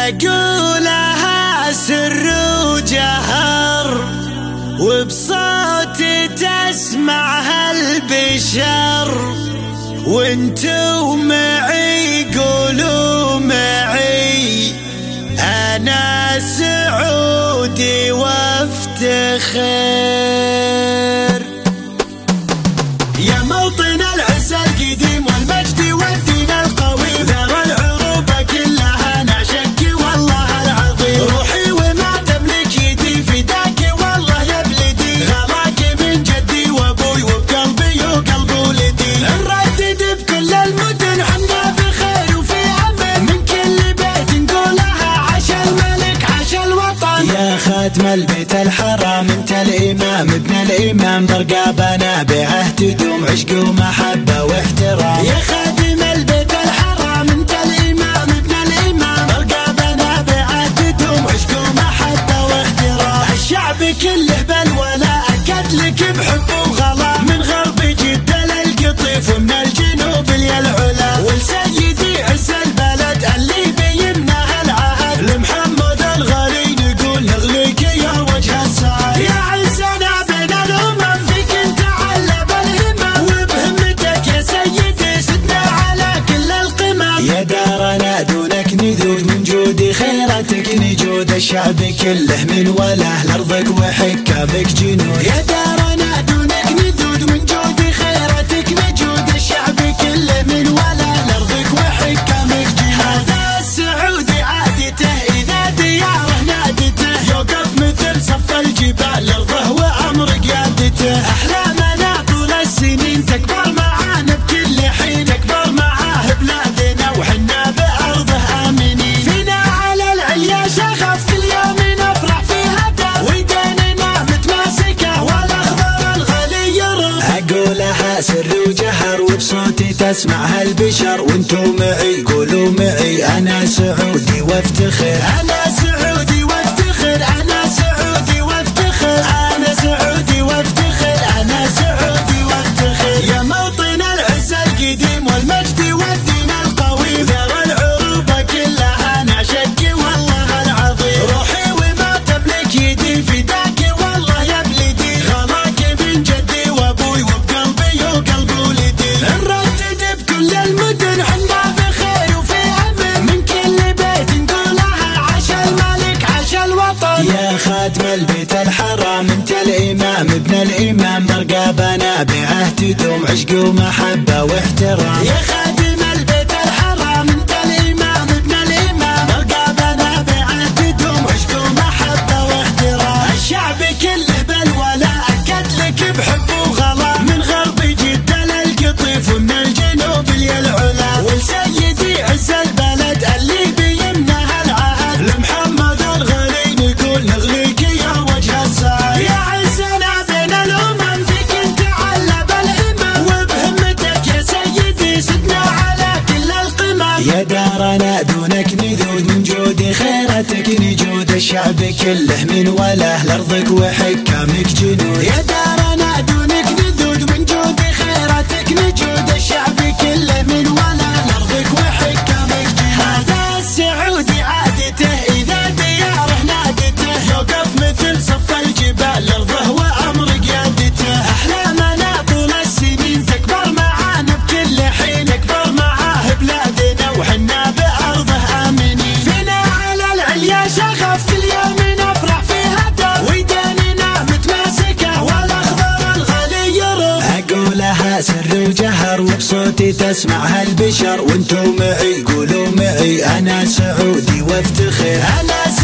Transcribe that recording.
أقولها سر وجهر وبصوتي تسمعها البشر، وانتو معي قولوا معي أنا سعودي وافتخر. يا موطن العز القديم والمجد والدين القويم، ذرى العروبة كلها نعشقك والله العظيم، روحي وما تملك يدي فداك والله يا بلدي، غلاك من جدي وابوي وبقلبي وقلب ولدي، نردد بكل المدن حنا بخير وفي امن، من كل بيت نقولها عاش الملك عاش الوطن. يا خاتم البيت الحرام انت الامام ابن الامام، برقابنا بعهد تدوم عشق ومحبه واحترام. يا خادم البيت الحرام انت الامام ابن الامام، برقابنا بعهد تدوم عشق ومحبه واحترام. الشعب كله بالولاء قتلك بحب وغلا، من غرب جده للقطيف ومن الجنوب للعلا، ولسيدي عز البلد اللي بيمنها العهد، لمحمد الغالي نقول نغليك يا وجه السعد. يا عزنا بين الامم فيك انت علب الهمم، وبهمتك يا سيدي سدنا على كل القمم. يا دارنا دونك نذود من جود خيرتك نجود، الشعب كله من وله لارضك وحكامك جنود. يا دارنا دونك نذود من جود خيرتك نجود، الشعب كله من وله لارضك وحكامك جنود. هذا السعودي عادته اذا دياره نادته، يوقف مثل صف الجبال لارضه وامر قيادته، احلامنا طول السنين تكبر معانا بكل حين، تكبر معاه بلادنا وحنا بارضه امنين، فينا على العليا شغف كل يوم نفرح فيها دف، ويديننا متماسكه والاخضر الغالي يرف. اقولها سر وجهر وبصوتي تسمعها البشر، وانتو معي قولوا معي انا سعودي وافتخر، انا سعودي وافتخر، انا سعودي وافتخر، انا سعودي وافتخر، انا سعودي وافتخر. يا موطن العز القديم والمجد والدين القويم، ذرى العروبة كلها نعشقك والله العظيم، روحي وما تملك يدي فداك والله يا بلدي، غلاك من جدي وابوي وبقلبي وقلب ولدي، نردد بكل المدن حنا بخير وفي امن، من كل بيت نقولها عاش الملك عاش الوطن. يا خاتم البيت الحرام انت الامام ابن الامام، برقابنا بعهد تدوم عشق ومحبه واحترام. يا خادم البيت الحرام انت الامام ابن الامام، برقابنا بعهد تدوم عشق ومحبه واحترام. الشعب كله بالولاء قتلك بحب وغلا، من غرب جده للقطيف ومن الجنوب للعلا، ولسيدي عز البلد اللي بيمنها العهد، لمحمد الغالي نقول نغليك يا وجه السعد. يا عزنا بين الامم فيك انت علب الهمم، وبهمتك يا سيدي سدنا على كل القمم. يا دارنا دونك نذود من جود خيرتك نجود، الشعب كله من وله لارضك وحكامك جنود. يا دارنا دونك نذود من جود خيرتك نجود، الشعب كله من وله لارضك وحكامك جنود. هذا السعودي عادته اذا دياره نادته، يوقف مثل صف الجبال لارضه وامر قيادته، احلامنا طول السنين تكبر معانا بكل حين، تكبر معاه بلادنا وحنا بارضه امنين، فينا على العليا شغف كل يوم نفرح فيها دف، ويديننا متماسكه والاخضر الغالي يرف. اقولها سر وجهر وبصوتي تسمعها البشر، وانتو معي قولوا معي انا سعودي وافتخر، انا